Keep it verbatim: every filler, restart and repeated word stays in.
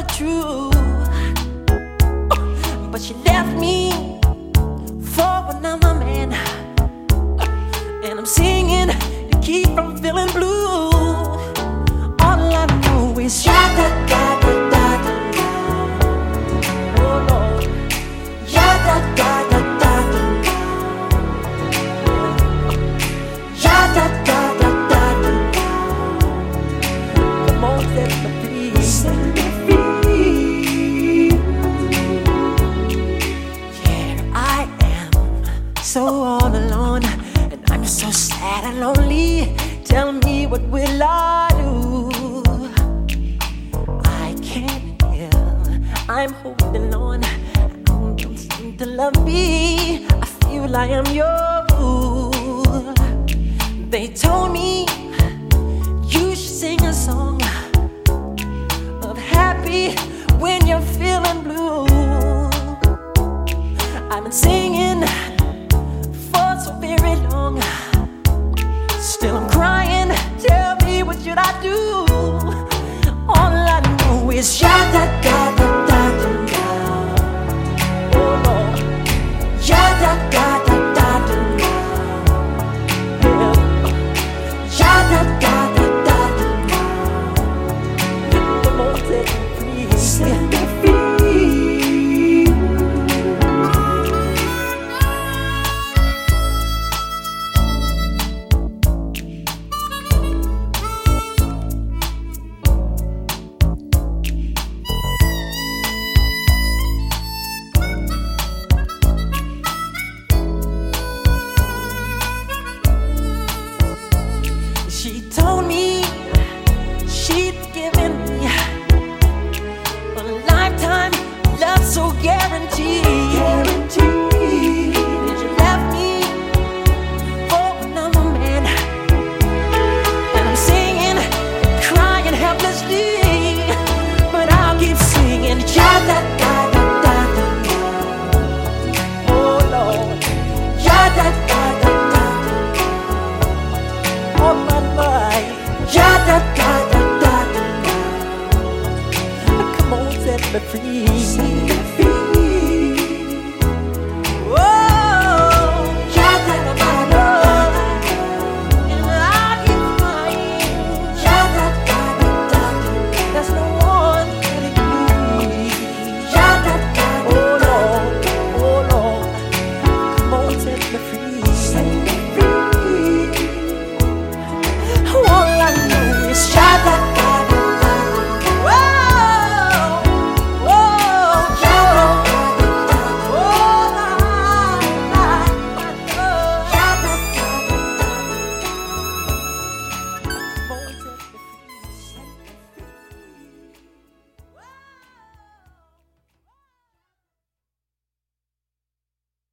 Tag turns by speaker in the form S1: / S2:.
S1: it true. But she left me for another man, and I'm singing to keep from feeling blue. All I know is sha da da da da da. Oh Lord, ya da da da da da. Ya da da da da da. Come on, set me free, set me free. Yeah, I am so all alone, and I'm so sad and lonely. Tell me, what will I do? I can't help, I'm holding on. You don't seem to love me. I feel I am your fool. They told me you should sing a song of happy when you're feeling blue. I've been singing for so very long. Still I'm crying, tell me, what should I do? All I know is sha da da da da da da. Oh Lord, ya da da da da da da. Yeah, ya da da da da da da. Come on, set me free, set me free. She told me she'd given me a lifetime love so guaranteed. Guaranteed. Then she left me for another man, and I'm singing, crying helplessly.